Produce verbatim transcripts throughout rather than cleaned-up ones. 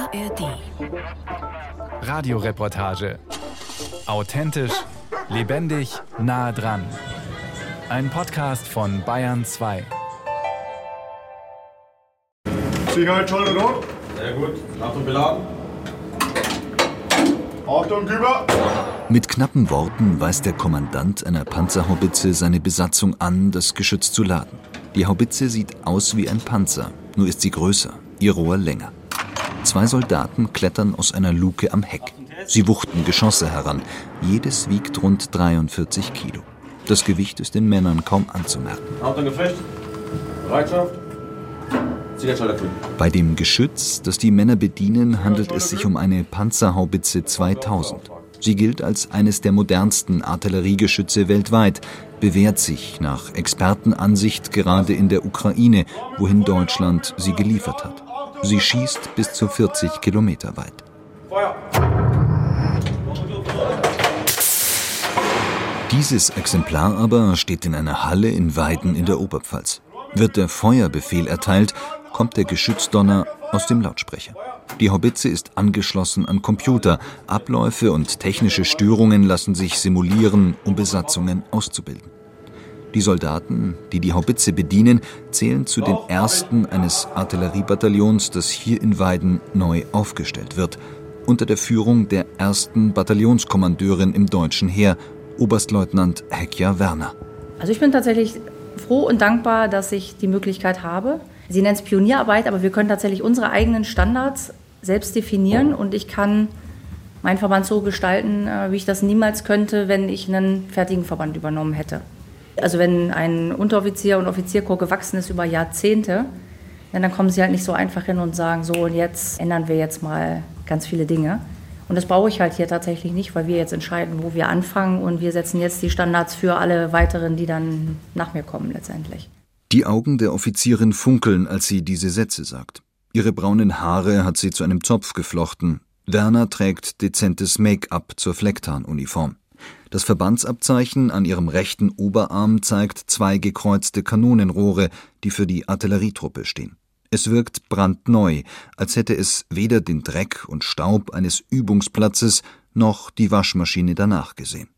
A R D. Radioreportage. Authentisch, lebendig, nah dran. Ein Podcast von Bayern zwei. Sicherheitsschalter dort. Sehr gut. Achtung, beladen. Achtung, Küber. Mit knappen Worten weist der Kommandant einer Panzerhaubitze seine Besatzung an, das Geschütz zu laden. Die Haubitze sieht aus wie ein Panzer, nur ist sie größer, ihr Rohr länger. Zwei Soldaten klettern aus einer Luke am Heck. Sie wuchten Geschosse heran. Jedes wiegt rund dreiundvierzig Kilo. Das Gewicht ist den Männern kaum anzumerken. Achtung, Gefecht. Bereitschaft. Sicherheitsschalter grün. Bei dem Geschütz, das die Männer bedienen, handelt es sich um eine Panzerhaubitze zweitausend. Sie gilt als eines der modernsten Artilleriegeschütze weltweit, bewährt sich nach Expertenansicht gerade in der Ukraine, wohin Deutschland sie geliefert hat. Sie schießt bis zu vierzig Kilometer weit. Feuer. Dieses Exemplar aber steht in einer Halle in Weiden in der Oberpfalz. Wird der Feuerbefehl erteilt, kommt der Geschützdonner aus dem Lautsprecher. Die Haubitze ist angeschlossen an Computer. Abläufe und technische Störungen lassen sich simulieren, um Besatzungen auszubilden. Die Soldaten, die die Haubitze bedienen, zählen zu den ersten eines Artilleriebataillons, das hier in Weiden neu aufgestellt wird, unter der Führung der ersten Bataillonskommandeurin im deutschen Heer, Oberstleutnant Hekja Werner. Also ich bin tatsächlich froh und dankbar, dass ich die Möglichkeit habe. Sie nennen es Pionierarbeit, aber wir können tatsächlich unsere eigenen Standards selbst definieren und ich kann meinen Verband so gestalten, wie ich das niemals könnte, wenn ich einen fertigen Verband übernommen hätte. Also wenn ein Unteroffizier und Offizierkorps gewachsen ist über Jahrzehnte, dann kommen sie halt nicht so einfach hin und sagen, so und jetzt ändern wir jetzt mal ganz viele Dinge. Und das brauche ich halt hier tatsächlich nicht, weil wir jetzt entscheiden, wo wir anfangen und wir setzen jetzt die Standards für alle weiteren, die dann nach mir kommen letztendlich. Die Augen der Offizierin funkeln, als sie diese Sätze sagt. Ihre braunen Haare hat sie zu einem Zopf geflochten. Werner trägt dezentes Make-up zur Flecktarnuniform. Das Verbandsabzeichen an ihrem rechten Oberarm zeigt zwei gekreuzte Kanonenrohre, die für die Artillerietruppe stehen. Es wirkt brandneu, als hätte es weder den Dreck und Staub eines Übungsplatzes noch die Waschmaschine danach gesehen.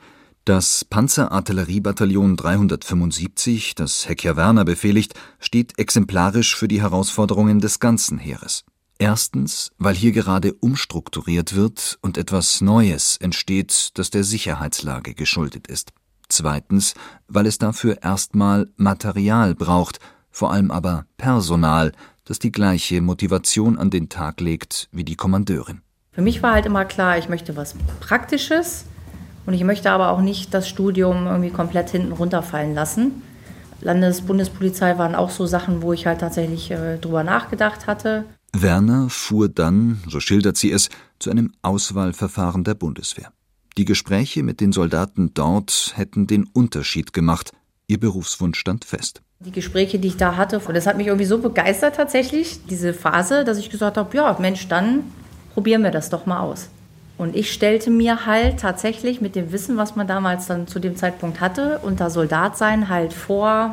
Das Panzerartilleriebataillon dreihundertfünfundsiebzig, das Hekja Werner befehligt, steht exemplarisch für die Herausforderungen des ganzen Heeres. Erstens, weil hier gerade umstrukturiert wird und etwas Neues entsteht, das der Sicherheitslage geschuldet ist. Zweitens, weil es dafür erstmal Material braucht, vor allem aber Personal, das die gleiche Motivation an den Tag legt wie die Kommandeurin. Für mich war halt immer klar, ich möchte was Praktisches und ich möchte aber auch nicht das Studium irgendwie komplett hinten runterfallen lassen. Landes-, Bundespolizei waren auch so Sachen, wo ich halt tatsächlich äh, drüber nachgedacht hatte. Werner fuhr dann, so schildert sie es, zu einem Auswahlverfahren der Bundeswehr. Die Gespräche mit den Soldaten dort hätten den Unterschied gemacht. Ihr Berufswunsch stand fest. Die Gespräche, die ich da hatte, und das hat mich irgendwie so begeistert tatsächlich, diese Phase, dass ich gesagt habe, ja Mensch, dann probieren wir das doch mal aus. Und ich stellte mir halt tatsächlich mit dem Wissen, was man damals dann zu dem Zeitpunkt hatte, unter Soldat sein halt vor,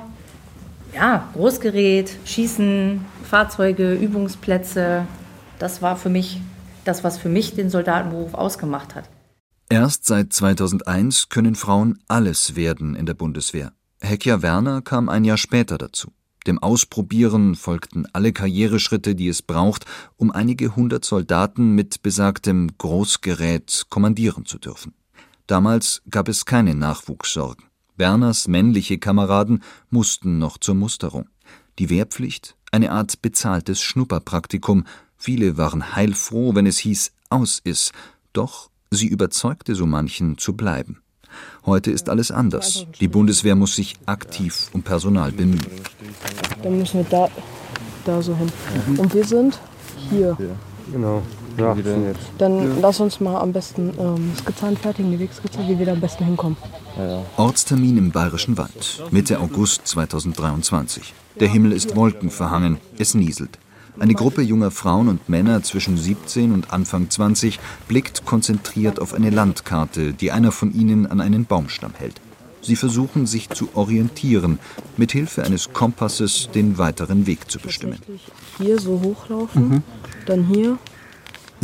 ja, Großgerät, Schießen, Fahrzeuge, Übungsplätze. Das war für mich das, was für mich den Soldatenberuf ausgemacht hat. Erst seit zweitausendeins können Frauen alles werden in der Bundeswehr. Hekja Werner kam ein Jahr später dazu. Dem Ausprobieren folgten alle Karriereschritte, die es braucht, um einige hundert Soldaten mit besagtem Großgerät kommandieren zu dürfen. Damals gab es keine Nachwuchssorgen. Werners männliche Kameraden mussten noch zur Musterung. Die Wehrpflicht, eine Art bezahltes Schnupperpraktikum. Viele waren heilfroh, wenn es hieß, aus ist. Doch sie überzeugte so manchen zu bleiben. Heute ist alles anders. Die Bundeswehr muss sich aktiv um Personal bemühen. Dann müssen wir da, da so hin. Und wir sind hier. Genau. Ja, dann lass uns mal am besten ähm, Skizze anfertigen, die Wegskizze, wie wir da am besten hinkommen. Ja, ja. Ortstermin im Bayerischen Wald, Mitte August zweitausenddreiundzwanzig. Der Himmel ist wolkenverhangen, es nieselt. Eine Gruppe junger Frauen und Männer zwischen siebzehn und Anfang zwanzig blickt konzentriert auf eine Landkarte, die einer von ihnen an einen Baumstamm hält. Sie versuchen, sich zu orientieren, mit Hilfe eines Kompasses den weiteren Weg zu bestimmen. Hier so hochlaufen, mhm. dann hier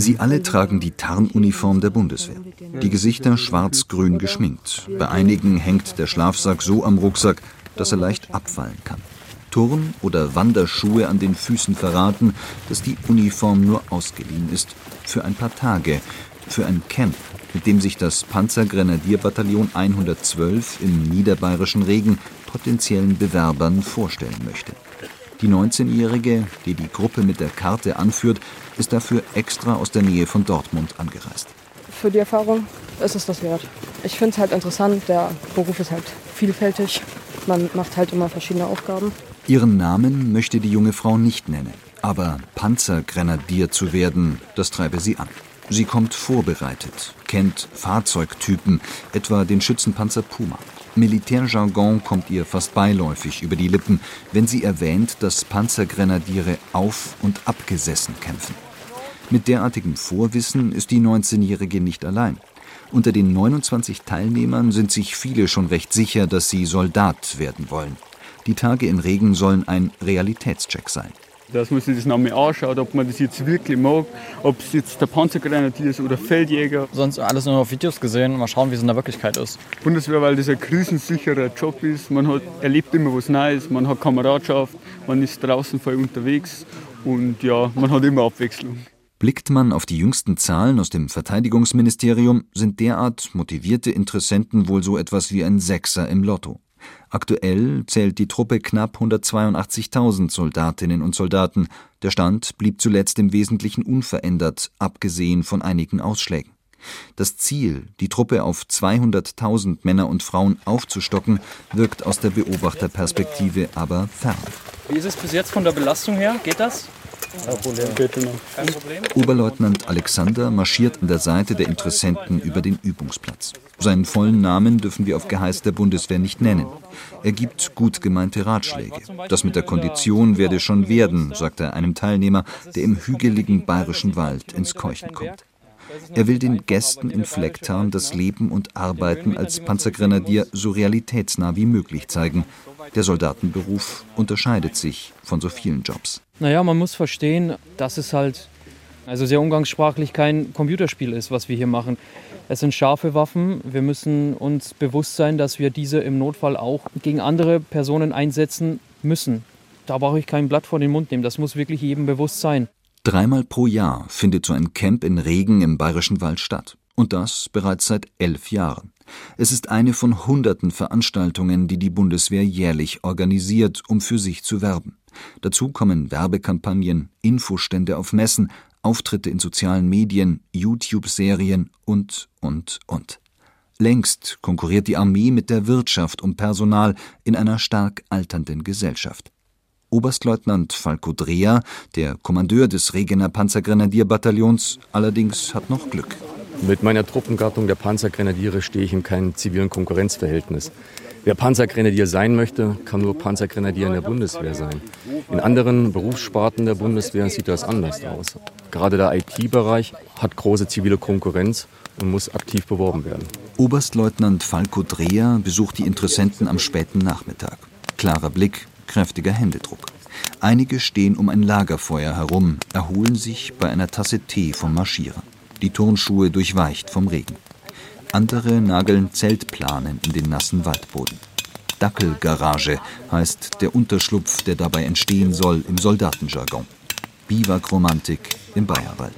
Sie alle tragen die Tarnuniform der Bundeswehr. Die Gesichter schwarz-grün geschminkt. Bei einigen hängt der Schlafsack so am Rucksack, dass er leicht abfallen kann. Turn- oder Wanderschuhe an den Füßen verraten, dass die Uniform nur ausgeliehen ist. Für ein paar Tage. Für ein Camp, mit dem sich das Panzergrenadierbataillon hundertzwölf im niederbayerischen Regen potenziellen Bewerbern vorstellen möchte. Die neunzehnjährige, die die Gruppe mit der Karte anführt, ist dafür extra aus der Nähe von Dortmund angereist. Für die Erfahrung ist es das wert. Ich finde es halt interessant, der Beruf ist halt vielfältig. Man macht halt immer verschiedene Aufgaben. Ihren Namen möchte die junge Frau nicht nennen. Aber Panzergrenadier zu werden, das treibe sie an. Sie kommt vorbereitet, kennt Fahrzeugtypen, etwa den Schützenpanzer Puma. Militärjargon kommt ihr fast beiläufig über die Lippen, wenn sie erwähnt, dass Panzergrenadiere auf- und abgesessen kämpfen. Mit derartigem Vorwissen ist die neunzehnjährige nicht allein. Unter den neunundzwanzig Teilnehmern sind sich viele schon recht sicher, dass sie Soldat werden wollen. Die Tage in Regen sollen ein Realitätscheck sein. Dass man sich das nochmal anschaut, ob man das jetzt wirklich mag, ob es jetzt der Panzergrenadier ist oder Feldjäger. Sonst alles nur auf Videos gesehen, mal schauen, wie es in der Wirklichkeit ist. Bundeswehr, weil das ein krisensicherer Job ist. Man hat, erlebt immer was Neues, man hat Kameradschaft, man ist draußen voll unterwegs und ja, man hat immer Abwechslung. Blickt man auf die jüngsten Zahlen aus dem Verteidigungsministerium, sind derart motivierte Interessenten wohl so etwas wie ein Sechser im Lotto. Aktuell zählt die Truppe knapp hundertzweiundachtzigtausend Soldatinnen und Soldaten. Der Stand blieb zuletzt im Wesentlichen unverändert, abgesehen von einigen Ausschlägen. Das Ziel, die Truppe auf zweihunderttausend Männer und Frauen aufzustocken, wirkt aus der Beobachterperspektive aber fern. Wie ist es bis jetzt von der Belastung her? Geht das? Kein Problem, bitte noch. Kein Problem. Oberleutnant Alexander marschiert an der Seite der Interessenten über den Übungsplatz. Seinen vollen Namen dürfen wir auf Geheiß der Bundeswehr nicht nennen. Er gibt gut gemeinte Ratschläge. Das mit der Kondition werde schon werden, sagt er einem Teilnehmer, der im hügeligen bayerischen Wald ins Keuchen kommt. Er will den Gästen in Flecktarn das Leben und Arbeiten als Panzergrenadier so realitätsnah wie möglich zeigen. Der Soldatenberuf unterscheidet sich von so vielen Jobs. Naja, man muss verstehen, dass es halt, also sehr umgangssprachlich, kein Computerspiel ist, was wir hier machen. Es sind scharfe Waffen. Wir müssen uns bewusst sein, dass wir diese im Notfall auch gegen andere Personen einsetzen müssen. Da brauche ich kein Blatt vor den Mund nehmen. Das muss wirklich jedem bewusst sein. Dreimal pro Jahr findet so ein Camp in Regen im Bayerischen Wald statt. Und das bereits seit elf Jahren. Es ist eine von hunderten Veranstaltungen, die die Bundeswehr jährlich organisiert, um für sich zu werben. Dazu kommen Werbekampagnen, Infostände auf Messen, Auftritte in sozialen Medien, YouTube-Serien und, und, und. Längst konkurriert die Armee mit der Wirtschaft um Personal in einer stark alternden Gesellschaft. Oberstleutnant Falko Dreher, der Kommandeur des Regener Panzergrenadierbataillons, allerdings hat noch Glück. Mit meiner Truppengattung der Panzergrenadiere stehe ich in keinem zivilen Konkurrenzverhältnis. Wer Panzergrenadier sein möchte, kann nur Panzergrenadier in der Bundeswehr sein. In anderen Berufssparten der Bundeswehr sieht das anders aus. Gerade der I T-Bereich hat große zivile Konkurrenz und muss aktiv beworben werden. Oberstleutnant Falko Dreher besucht die Interessenten am späten Nachmittag. Klarer Blick, kräftiger Händedruck. Einige stehen um ein Lagerfeuer herum, erholen sich bei einer Tasse Tee vom Marschieren. Die Turnschuhe durchweicht vom Regen. Andere nageln Zeltplanen in den nassen Waldboden. Dackelgarage heißt der Unterschlupf, der dabei entstehen soll im Soldatenjargon. Biwakromantik im Bayerwald.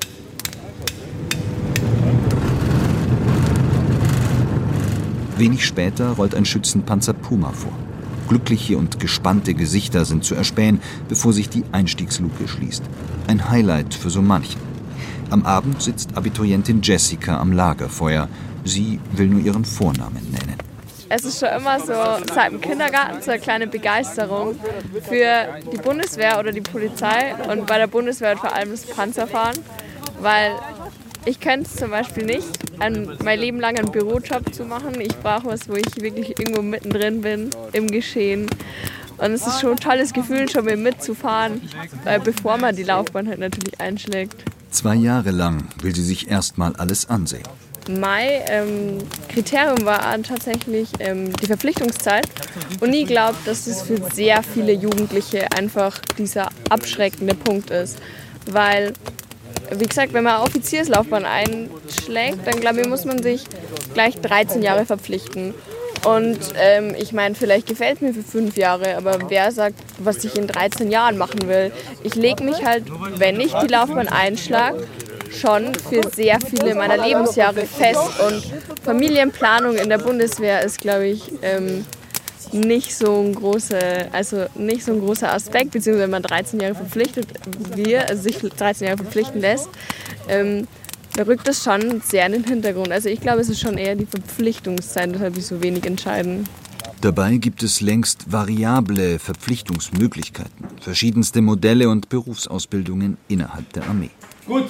Wenig später rollt ein Schützenpanzer Puma vor. Glückliche und gespannte Gesichter sind zu erspähen, bevor sich die Einstiegsluke schließt. Ein Highlight für so manchen. Am Abend sitzt Abiturientin Jessica am Lagerfeuer. Sie will nur ihren Vornamen nennen. Es ist schon immer so, seit dem Kindergarten, so eine kleine Begeisterung für die Bundeswehr oder die Polizei. Und bei der Bundeswehr vor allem das Panzerfahren, weil ich könnte es zum Beispiel nicht, ein, mein Leben lang einen Bürojob zu machen. Ich brauche was, wo ich wirklich irgendwo mittendrin bin, im Geschehen. Und es ist schon ein tolles Gefühl, schon mal mitzufahren, äh, bevor man die Laufbahn halt natürlich einschlägt. Zwei Jahre lang will sie sich erstmal alles ansehen. Mein ähm, Kriterium war tatsächlich ähm, die Verpflichtungszeit. Und ich glaube, dass das für sehr viele Jugendliche einfach dieser abschreckende Punkt ist. Weil wie gesagt, wenn man eine Offizierslaufbahn einschlägt, dann glaube ich, muss man sich gleich dreizehn Jahre verpflichten. Und ähm, ich meine, vielleicht gefällt es mir für fünf Jahre, aber wer sagt, was ich in dreizehn Jahren machen will? Ich lege mich halt, wenn ich die Laufbahn einschlage, schon für sehr viele meiner Lebensjahre fest. Und Familienplanung in der Bundeswehr ist, glaube ich, ähm, nicht so ein großer, also nicht so ein großer Aspekt, beziehungsweise wenn man dreizehn Jahre verpflichtet wird, also sich dreizehn Jahre verpflichten lässt, ähm, da rückt das schon sehr in den Hintergrund. Also ich glaube, es ist schon eher die Verpflichtungszeit, weshalb ich so wenig entscheiden. Dabei gibt es längst variable Verpflichtungsmöglichkeiten, verschiedenste Modelle und Berufsausbildungen innerhalb der Armee. Gut,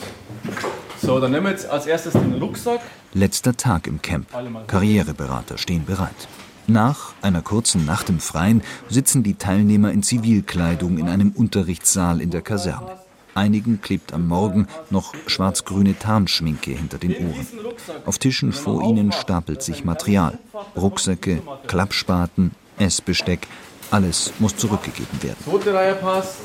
so, dann nehmen wir jetzt als erstes den Rucksack. Letzter Tag im Camp. Karriereberater stehen bereit. Nach einer kurzen Nacht im Freien sitzen die Teilnehmer in Zivilkleidung in einem Unterrichtssaal in der Kaserne. Einigen klebt am Morgen noch schwarz-grüne Tarnschminke hinter den Ohren. Auf Tischen vor ihnen stapelt sich Material. Rucksäcke, Klappspaten, Essbesteck, alles muss zurückgegeben werden. Zweite Reihe passt,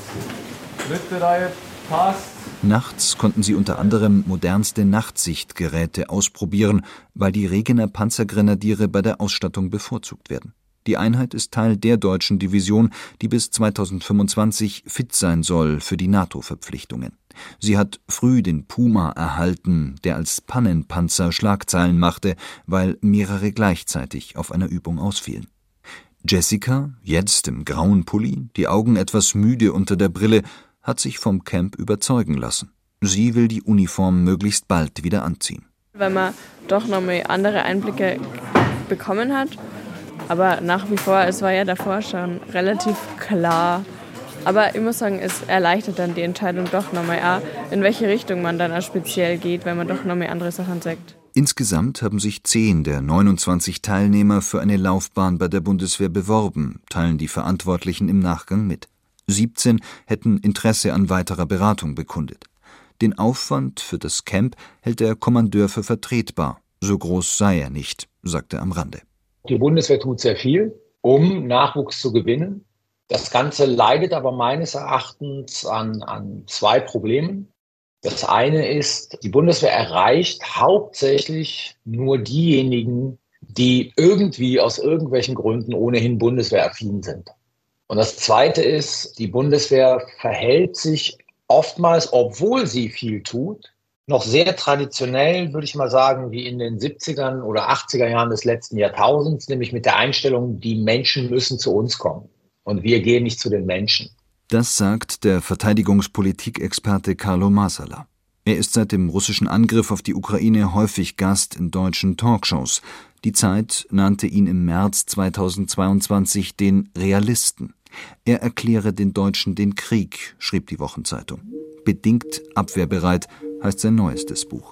dritte Reihe passt. Nachts konnten sie unter anderem modernste Nachtsichtgeräte ausprobieren, weil die Regener Panzergrenadiere bei der Ausstattung bevorzugt werden. Die Einheit ist Teil der deutschen Division, die bis zweitausendfünfundzwanzig fit sein soll für die NATO-Verpflichtungen. Sie hat früh den Puma erhalten, der als Pannenpanzer Schlagzeilen machte, weil mehrere gleichzeitig auf einer Übung ausfielen. Jessica, jetzt im grauen Pulli, die Augen etwas müde unter der Brille, hat sich vom Camp überzeugen lassen. Sie will die Uniform möglichst bald wieder anziehen. Weil man doch nochmal andere Einblicke bekommen hat. Aber nach wie vor, es war ja davor schon relativ klar. Aber ich muss sagen, es erleichtert dann die Entscheidung doch nochmal, in welche Richtung man dann auch speziell geht, wenn man doch nochmal andere Sachen sagt. Insgesamt haben sich zehn der neunundzwanzig Teilnehmer für eine Laufbahn bei der Bundeswehr beworben, teilen die Verantwortlichen im Nachgang mit. siebzehn hätten Interesse an weiterer Beratung bekundet. Den Aufwand für das Camp hält der Kommandeur für vertretbar. So groß sei er nicht, sagt er am Rande. Die Bundeswehr tut sehr viel, um Nachwuchs zu gewinnen. Das Ganze leidet aber meines Erachtens an, an zwei Problemen. Das eine ist, die Bundeswehr erreicht hauptsächlich nur diejenigen, die irgendwie aus irgendwelchen Gründen ohnehin bundeswehraffin sind. Und das zweite ist, die Bundeswehr verhält sich oftmals, obwohl sie viel tut, noch sehr traditionell, würde ich mal sagen, wie in den siebzigern oder achtziger Jahren des letzten Jahrtausends, nämlich mit der Einstellung, die Menschen müssen zu uns kommen und wir gehen nicht zu den Menschen. Das sagt der Verteidigungspolitikexperte Carlo Masala. Er ist seit dem russischen Angriff auf die Ukraine häufig Gast in deutschen Talkshows. Die Zeit nannte ihn im März zweitausendzweiundzwanzig den Realisten. Er erkläre den Deutschen den Krieg, schrieb die Wochenzeitung. Bedingt abwehrbereit heißt sein neuestes Buch.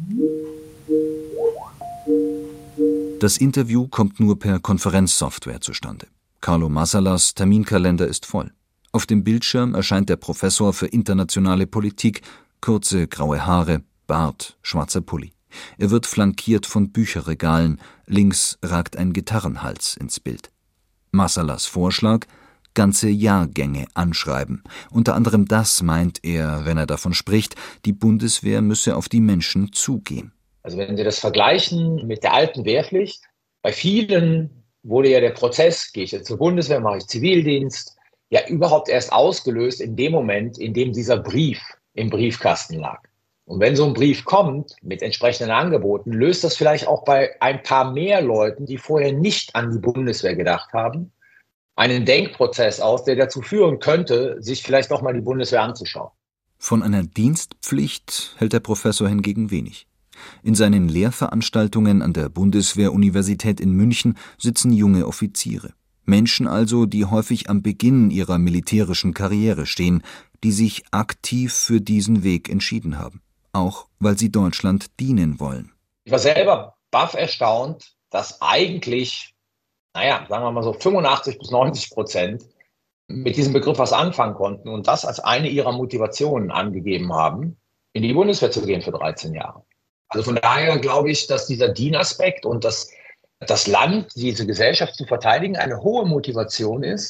Das Interview kommt nur per Konferenzsoftware zustande. Carlo Masalas Terminkalender ist voll. Auf dem Bildschirm erscheint der Professor für internationale Politik, kurze graue Haare, Bart, schwarzer Pulli. Er wird flankiert von Bücherregalen, links ragt ein Gitarrenhals ins Bild. Masalas Vorschlag: ganze Jahrgänge anschreiben. Unter anderem das meint er, wenn er davon spricht, die Bundeswehr müsse auf die Menschen zugehen. Also wenn Sie das vergleichen mit der alten Wehrpflicht, bei vielen wurde ja der Prozess, gehe ich jetzt zur Bundeswehr, mache ich Zivildienst, ja überhaupt erst ausgelöst in dem Moment, in dem dieser Brief im Briefkasten lag. Und wenn so ein Brief kommt mit entsprechenden Angeboten, löst das vielleicht auch bei ein paar mehr Leuten, die vorher nicht an die Bundeswehr gedacht haben, einen Denkprozess aus, der dazu führen könnte, sich vielleicht noch mal die Bundeswehr anzuschauen. Von einer Dienstpflicht hält der Professor hingegen wenig. In seinen Lehrveranstaltungen an der Bundeswehr-Universität in München sitzen junge Offiziere. Menschen also, die häufig am Beginn ihrer militärischen Karriere stehen, die sich aktiv für diesen Weg entschieden haben. Auch weil sie Deutschland dienen wollen. Ich war selber baff erstaunt, dass eigentlich, naja, sagen wir mal so fünfundachtzig bis neunzig Prozent mit diesem Begriff was anfangen konnten und das als eine ihrer Motivationen angegeben haben, in die Bundeswehr zu gehen für dreizehn Jahre. Also von daher glaube ich, dass dieser Dienaspekt und das, das Land, diese Gesellschaft zu verteidigen, eine hohe Motivation ist.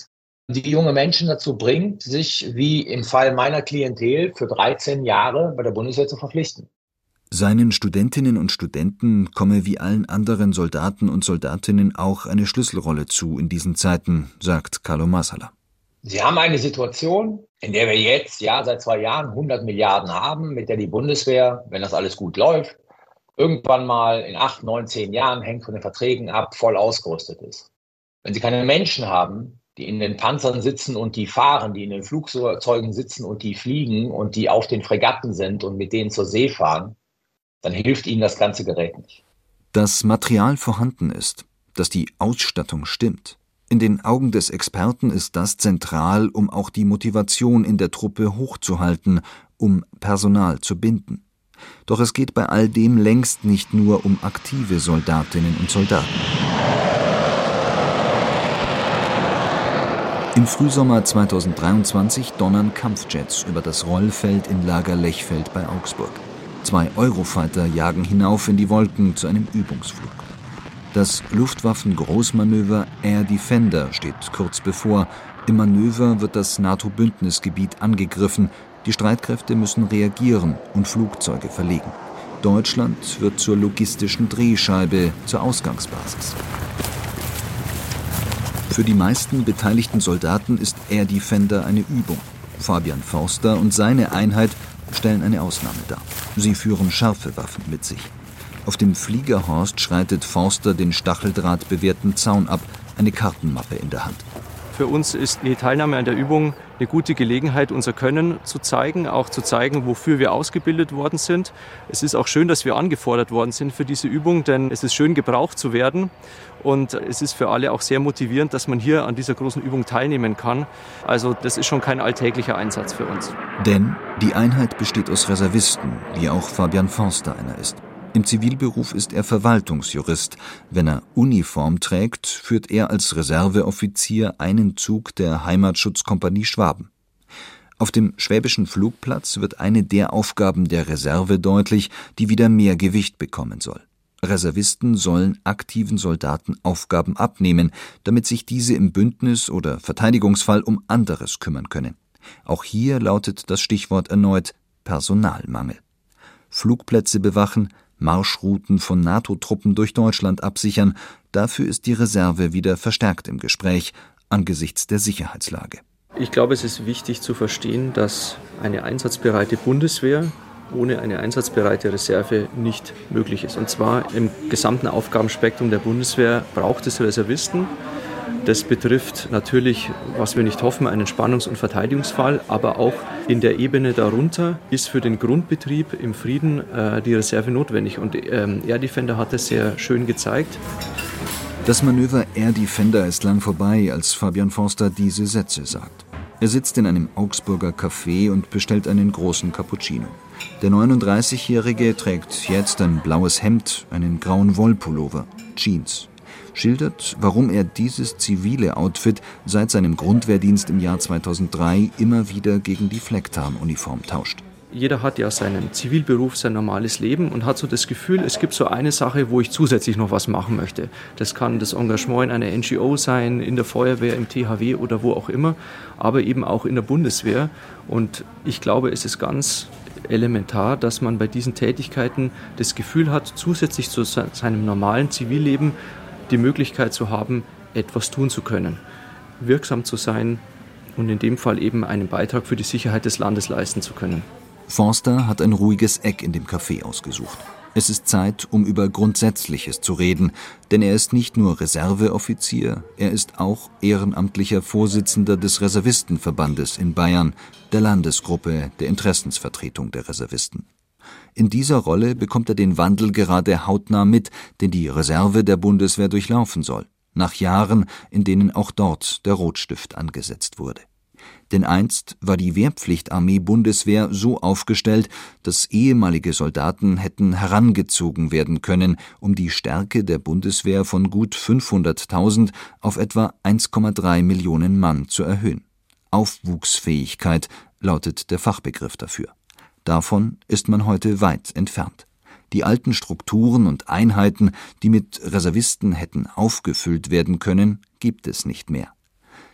die junge Menschen dazu bringt, sich wie im Fall meiner Klientel für dreizehn Jahre bei der Bundeswehr zu verpflichten. Seinen Studentinnen und Studenten komme wie allen anderen Soldaten und Soldatinnen auch eine Schlüsselrolle zu in diesen Zeiten, sagt Carlo Marsala. Sie haben eine Situation, in der wir jetzt, ja, seit zwei Jahren hundert Milliarden haben, mit der die Bundeswehr, wenn das alles gut läuft, irgendwann mal in acht, neun, zehn Jahren, hängt von den Verträgen ab, voll ausgerüstet ist. Wenn Sie keine Menschen haben, die in den Panzern sitzen und die fahren, die in den Flugzeugen sitzen und die fliegen und die auf den Fregatten sind und mit denen zur See fahren, dann hilft Ihnen das ganze Gerät nicht. Dass Material vorhanden ist, dass die Ausstattung stimmt. In den Augen des Experten ist das zentral, um auch die Motivation in der Truppe hochzuhalten, um Personal zu binden. Doch es geht bei all dem längst nicht nur um aktive Soldatinnen und Soldaten. Im Frühsommer zweitausenddreiundzwanzig donnern Kampfjets über das Rollfeld in Lager Lechfeld bei Augsburg. Zwei Eurofighter jagen hinauf in die Wolken zu einem Übungsflug. Das Luftwaffen-Großmanöver Air Defender steht kurz bevor. Im Manöver wird das NATO-Bündnisgebiet angegriffen. Die Streitkräfte müssen reagieren und Flugzeuge verlegen. Deutschland wird zur logistischen Drehscheibe, zur Ausgangsbasis. Für die meisten beteiligten Soldaten ist Air Defender eine Übung. Fabian Forster und seine Einheit stellen eine Ausnahme dar. Sie führen scharfe Waffen mit sich. Auf dem Fliegerhorst schreitet Forster den stacheldrahtbewehrten Zaun ab, eine Kartenmappe in der Hand. Für uns ist die Teilnahme an der Übung eine gute Gelegenheit, unser Können zu zeigen, auch zu zeigen, wofür wir ausgebildet worden sind. Es ist auch schön, dass wir angefordert worden sind für diese Übung, denn es ist schön, gebraucht zu werden. Und es ist für alle auch sehr motivierend, dass man hier an dieser großen Übung teilnehmen kann. Also das ist schon kein alltäglicher Einsatz für uns. Denn die Einheit besteht aus Reservisten, wie auch Fabian Forster einer ist. Im Zivilberuf ist er Verwaltungsjurist. Wenn er Uniform trägt, führt er als Reserveoffizier einen Zug der Heimatschutzkompanie Schwaben. Auf dem Schwäbischen Flugplatz wird eine der Aufgaben der Reserve deutlich, die wieder mehr Gewicht bekommen soll. Reservisten sollen aktiven Soldaten Aufgaben abnehmen, damit sich diese im Bündnis- oder Verteidigungsfall um anderes kümmern können. Auch hier lautet das Stichwort erneut Personalmangel. Flugplätze bewachen, Marschrouten von NATO-Truppen durch Deutschland absichern, dafür ist die Reserve wieder verstärkt im Gespräch angesichts der Sicherheitslage. Ich glaube, es ist wichtig zu verstehen, dass eine einsatzbereite Bundeswehr ohne eine einsatzbereite Reserve nicht möglich ist. Und zwar im gesamten Aufgabenspektrum der Bundeswehr braucht es Reservisten. Das betrifft natürlich, was wir nicht hoffen, einen Spannungs- und Verteidigungsfall, aber auch in der Ebene darunter ist für den Grundbetrieb im Frieden äh, die Reserve notwendig. Und ähm, Air Defender hat es sehr schön gezeigt. Das Manöver Air Defender ist lang vorbei, als Fabian Forster diese Sätze sagt. Er sitzt in einem Augsburger Café und bestellt einen großen Cappuccino. Der neununddreißigjährige trägt jetzt ein blaues Hemd, einen grauen Wollpullover, Jeans. Schildert, warum er dieses zivile Outfit seit seinem Grundwehrdienst im Jahr zweitausenddrei immer wieder gegen die Flecktarnuniform tauscht. Jeder hat ja seinen Zivilberuf, sein normales Leben und hat so das Gefühl, es gibt so eine Sache, wo ich zusätzlich noch was machen möchte. Das kann das Engagement in einer N G O sein, in der Feuerwehr, im T H W oder wo auch immer, aber eben auch in der Bundeswehr. Und ich glaube, es ist ganz elementar, dass man bei diesen Tätigkeiten das Gefühl hat, zusätzlich zu seinem normalen Zivilleben die Möglichkeit zu haben, etwas tun zu können, wirksam zu sein und in dem Fall eben einen Beitrag für die Sicherheit des Landes leisten zu können. Forster hat ein ruhiges Eck in dem Café ausgesucht. Es ist Zeit, um über Grundsätzliches zu reden, denn er ist nicht nur Reserveoffizier, er ist auch ehrenamtlicher Vorsitzender des Reservistenverbandes in Bayern, der Landesgruppe der Interessensvertretung der Reservisten. In dieser Rolle bekommt er den Wandel gerade hautnah mit, den die Reserve der Bundeswehr durchlaufen soll, nach Jahren, in denen auch dort der Rotstift angesetzt wurde. Denn einst war die Wehrpflichtarmee Bundeswehr so aufgestellt, dass ehemalige Soldaten hätten herangezogen werden können, um die Stärke der Bundeswehr von gut fünfhunderttausend auf etwa eins Komma drei Millionen Mann zu erhöhen. Aufwuchsfähigkeit lautet der Fachbegriff dafür. Davon ist man heute weit entfernt. Die alten Strukturen und Einheiten, die mit Reservisten hätten aufgefüllt werden können, gibt es nicht mehr.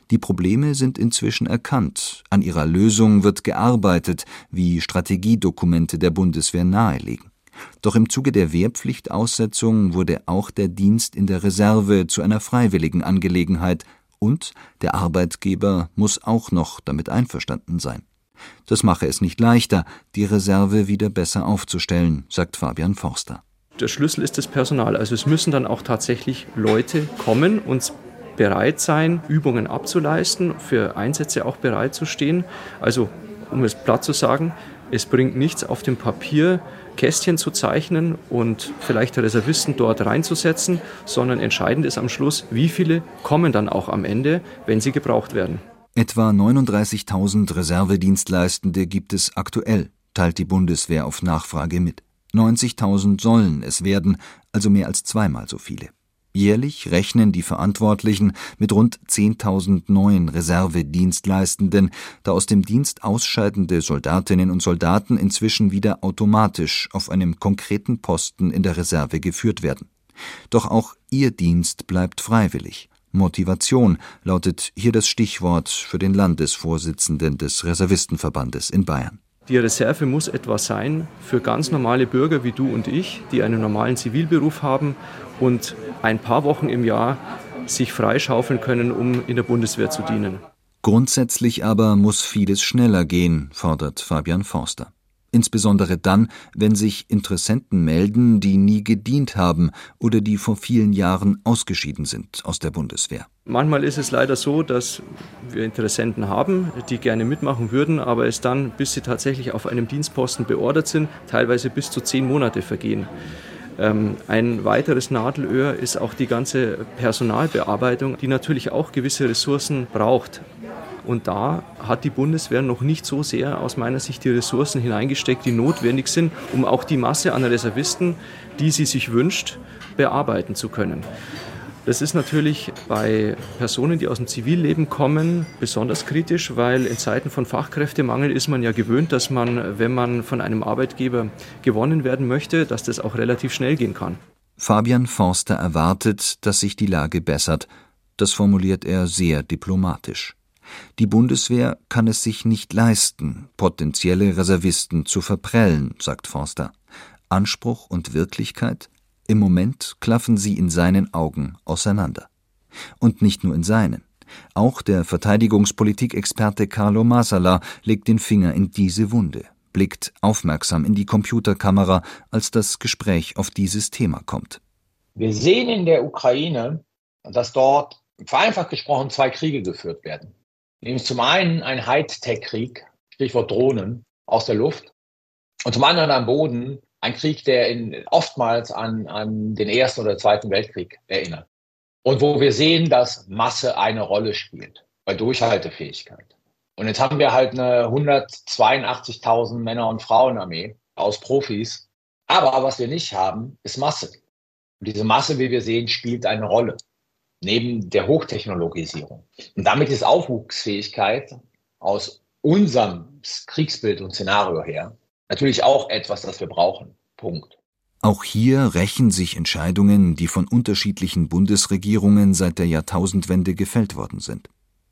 Die Probleme sind inzwischen erkannt, an ihrer Lösung wird gearbeitet, wie Strategiedokumente der Bundeswehr nahelegen. Doch im Zuge der Wehrpflichtaussetzung wurde auch der Dienst in der Reserve zu einer freiwilligen Angelegenheit und der Arbeitgeber muss auch noch damit einverstanden sein. Das mache es nicht leichter, die Reserve wieder besser aufzustellen, sagt Fabian Forster. Der Schlüssel ist das Personal. Also es müssen dann auch tatsächlich Leute kommen und bereit sein, Übungen abzuleisten, für Einsätze auch bereit zu stehen. Also um es platt zu sagen, es bringt nichts auf dem Papier, Kästchen zu zeichnen und vielleicht Reservisten dort reinzusetzen, sondern entscheidend ist am Schluss, wie viele kommen dann auch am Ende, wenn sie gebraucht werden. Etwa neununddreißigtausend Reservedienstleistende gibt es aktuell, teilt die Bundeswehr auf Nachfrage mit. neunzigtausend sollen es werden, also mehr als zweimal so viele. Jährlich rechnen die Verantwortlichen mit rund zehntausend neuen Reservedienstleistenden, da aus dem Dienst ausscheidende Soldatinnen und Soldaten inzwischen wieder automatisch auf einem konkreten Posten in der Reserve geführt werden. Doch auch ihr Dienst bleibt freiwillig. Motivation lautet hier das Stichwort für den Landesvorsitzenden des Reservistenverbandes in Bayern. Die Reserve muss etwas sein für ganz normale Bürger wie du und ich, die einen normalen Zivilberuf haben und ein paar Wochen im Jahr sich freischaufeln können, um in der Bundeswehr zu dienen. Grundsätzlich aber muss vieles schneller gehen, fordert Fabian Forster. Insbesondere dann, wenn sich Interessenten melden, die nie gedient haben oder die vor vielen Jahren ausgeschieden sind aus der Bundeswehr. Manchmal ist es leider so, dass wir Interessenten haben, die gerne mitmachen würden, aber es dann, bis sie tatsächlich auf einem Dienstposten beordert sind, teilweise bis zu zehn Monate vergehen. Ähm, ein weiteres Nadelöhr ist auch die ganze Personalbearbeitung, die natürlich auch gewisse Ressourcen braucht. Und da hat die Bundeswehr noch nicht so sehr aus meiner Sicht die Ressourcen hineingesteckt, die notwendig sind, um auch die Masse an Reservisten, die sie sich wünscht, bearbeiten zu können. Das ist natürlich bei Personen, die aus dem Zivilleben kommen, besonders kritisch, weil in Zeiten von Fachkräftemangel ist man ja gewöhnt, dass man, wenn man von einem Arbeitgeber gewonnen werden möchte, dass das auch relativ schnell gehen kann. Fabian Forster erwartet, dass sich die Lage bessert. Das formuliert er sehr diplomatisch. Die Bundeswehr kann es sich nicht leisten, potenzielle Reservisten zu verprellen, sagt Forster. Anspruch und Wirklichkeit? Im Moment klaffen sie in seinen Augen auseinander. Und nicht nur in seinen. Auch der Verteidigungspolitikexperte Carlo Masala legt den Finger in diese Wunde, blickt aufmerksam in die Computerkamera, als das Gespräch auf dieses Thema kommt. Wir sehen in der Ukraine, dass dort, vereinfacht gesprochen, zwei Kriege geführt werden. Nämlich zum einen ein Hightech-Krieg, Stichwort Drohnen, aus der Luft. Und zum anderen am Boden ein Krieg, der in, oftmals an, an den Ersten oder Zweiten Weltkrieg erinnert. Und wo wir sehen, dass Masse eine Rolle spielt, bei Durchhaltefähigkeit. Und jetzt haben wir halt eine hundertzweiundachtzigtausend Männer- und Frauenarmee aus Profis. Aber was wir nicht haben, ist Masse. Und diese Masse, wie wir sehen, spielt eine Rolle. Neben der Hochtechnologisierung. Und damit ist Aufwuchsfähigkeit aus unserem Kriegsbild und Szenario her natürlich auch etwas, das wir brauchen. Punkt. Auch hier rächen sich Entscheidungen, die von unterschiedlichen Bundesregierungen seit der Jahrtausendwende gefällt worden sind.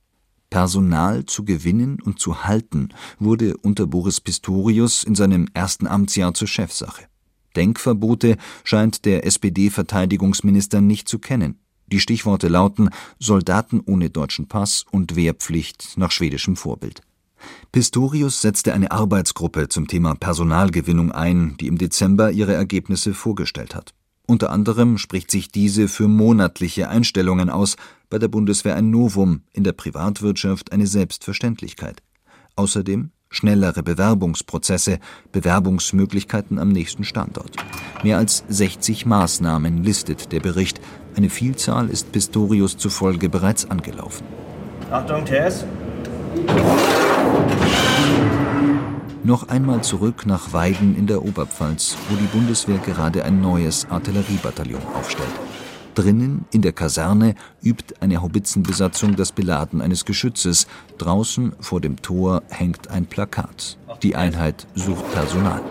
Personal zu gewinnen und zu halten, wurde unter Boris Pistorius in seinem ersten Amtsjahr zur Chefsache. Denkverbote scheint der S P D-Verteidigungsminister nicht zu kennen. Die Stichworte lauten Soldaten ohne deutschen Pass und Wehrpflicht nach schwedischem Vorbild. Pistorius setzte eine Arbeitsgruppe zum Thema Personalgewinnung ein, die im Dezember ihre Ergebnisse vorgestellt hat. Unter anderem spricht sich diese für monatliche Einstellungen aus, bei der Bundeswehr ein Novum, in der Privatwirtschaft eine Selbstverständlichkeit. Außerdem schnellere Bewerbungsprozesse, Bewerbungsmöglichkeiten am nächsten Standort. Mehr als sechzig Maßnahmen listet der Bericht. Eine Vielzahl ist Pistorius zufolge bereits angelaufen. Achtung, T S. Noch einmal zurück nach Weiden in der Oberpfalz, wo die Bundeswehr gerade ein neues Artilleriebataillon aufstellt. Drinnen, in der Kaserne, übt eine Haubitzenbesatzung das Beladen eines Geschützes. Draußen, vor dem Tor, hängt ein Plakat. Die Einheit sucht Personal.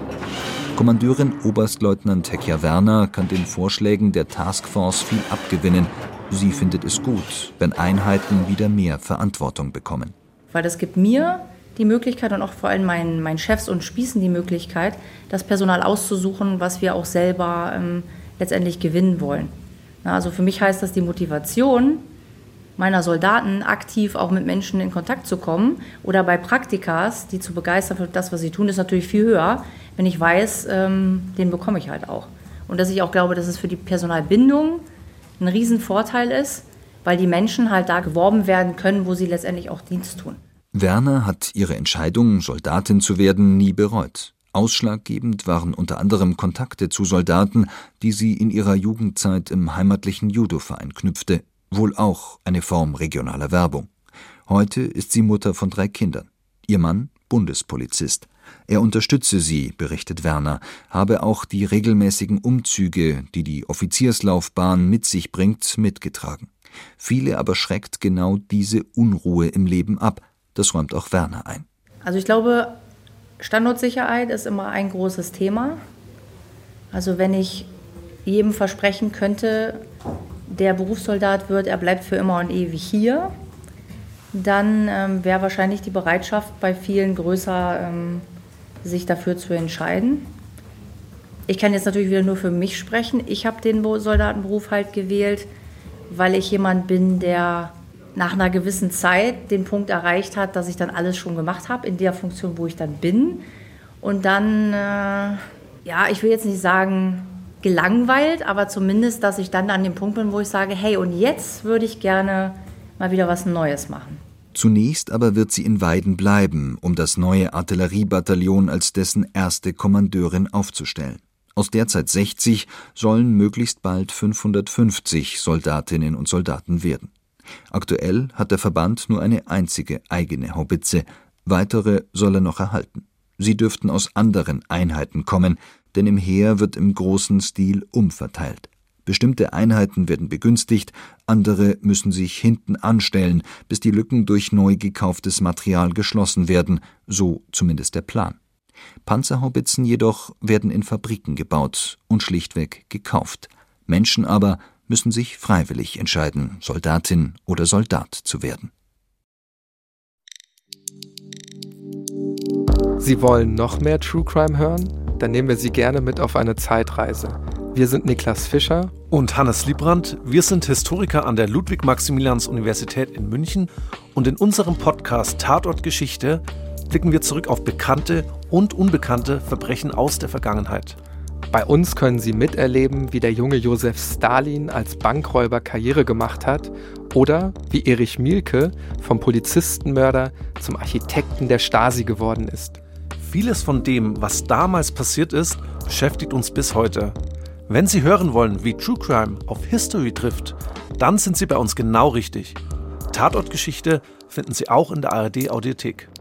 Kommandeurin Oberstleutnant Hekja Werner kann den Vorschlägen der Taskforce viel abgewinnen. Sie findet es gut, wenn Einheiten wieder mehr Verantwortung bekommen. Weil das gibt mir die Möglichkeit und auch vor allem meinen, meinen Chefs und Spießen die Möglichkeit, das Personal auszusuchen, was wir auch selber ähm, letztendlich gewinnen wollen. Na, also für mich heißt das die Motivation meiner Soldaten, aktiv auch mit Menschen in Kontakt zu kommen oder bei Praktikas, die zu begeistern für das, was sie tun, ist natürlich viel höher, wenn ich weiß, ähm, den bekomme ich halt auch. Und dass ich auch glaube, dass es für die Personalbindung ein Riesenvorteil ist, weil die Menschen halt da geworben werden können, wo sie letztendlich auch Dienst tun. Werner hat ihre Entscheidung, Soldatin zu werden, nie bereut. Ausschlaggebend waren unter anderem Kontakte zu Soldaten, die sie in ihrer Jugendzeit im heimatlichen Judo-Verein knüpfte, wohl auch eine Form regionaler Werbung. Heute ist sie Mutter von drei Kindern. Ihr Mann Bundespolizist. Er unterstütze sie, berichtet Werner, habe auch die regelmäßigen Umzüge, die die Offizierslaufbahn mit sich bringt, mitgetragen. Viele aber schreckt genau diese Unruhe im Leben ab. Das räumt auch Werner ein. Also ich glaube, Standortsicherheit ist immer ein großes Thema. Also wenn ich jedem versprechen könnte, der Berufssoldat wird, er bleibt für immer und ewig hier, dann ähm, wäre wahrscheinlich die Bereitschaft bei vielen größer, ähm, sich dafür zu entscheiden. Ich kann jetzt natürlich wieder nur für mich sprechen. Ich habe den Soldatenberuf halt gewählt, weil ich jemand bin, der nach einer gewissen Zeit den Punkt erreicht hat, dass ich dann alles schon gemacht habe, in der Funktion, wo ich dann bin. Und dann, äh, ja, ich will jetzt nicht sagen gelangweilt, aber zumindest, dass ich dann an dem Punkt bin, wo ich sage, hey, und jetzt würde ich gerne mal wieder was Neues machen. Zunächst aber wird sie in Weiden bleiben, um das neue Artilleriebataillon als dessen erste Kommandeurin aufzustellen. Aus derzeit sechzig sollen möglichst bald fünfhundertfünfzig Soldatinnen und Soldaten werden. Aktuell hat der Verband nur eine einzige eigene Haubitze, weitere soll er noch erhalten. Sie dürften aus anderen Einheiten kommen, denn im Heer wird im großen Stil umverteilt. Bestimmte Einheiten werden begünstigt, andere müssen sich hinten anstellen, bis die Lücken durch neu gekauftes Material geschlossen werden, so zumindest der Plan. Panzerhaubitzen jedoch werden in Fabriken gebaut und schlichtweg gekauft. Menschen aber müssen sich freiwillig entscheiden, Soldatin oder Soldat zu werden. Sie wollen noch mehr True Crime hören? Dann nehmen wir Sie gerne mit auf eine Zeitreise. Wir sind Niklas Fischer und Hannes Liebrandt. Wir sind Historiker an der Ludwig-Maximilians-Universität in München und in unserem Podcast Tatort Geschichte blicken wir zurück auf bekannte und unbekannte Verbrechen aus der Vergangenheit. Bei uns können Sie miterleben, wie der junge Josef Stalin als Bankräuber Karriere gemacht hat oder wie Erich Mielke vom Polizistenmörder zum Architekten der Stasi geworden ist. Vieles von dem, was damals passiert ist, beschäftigt uns bis heute. Wenn Sie hören wollen, wie True Crime auf History trifft, dann sind Sie bei uns genau richtig. Tatortgeschichte finden Sie auch in der A R D Audiothek.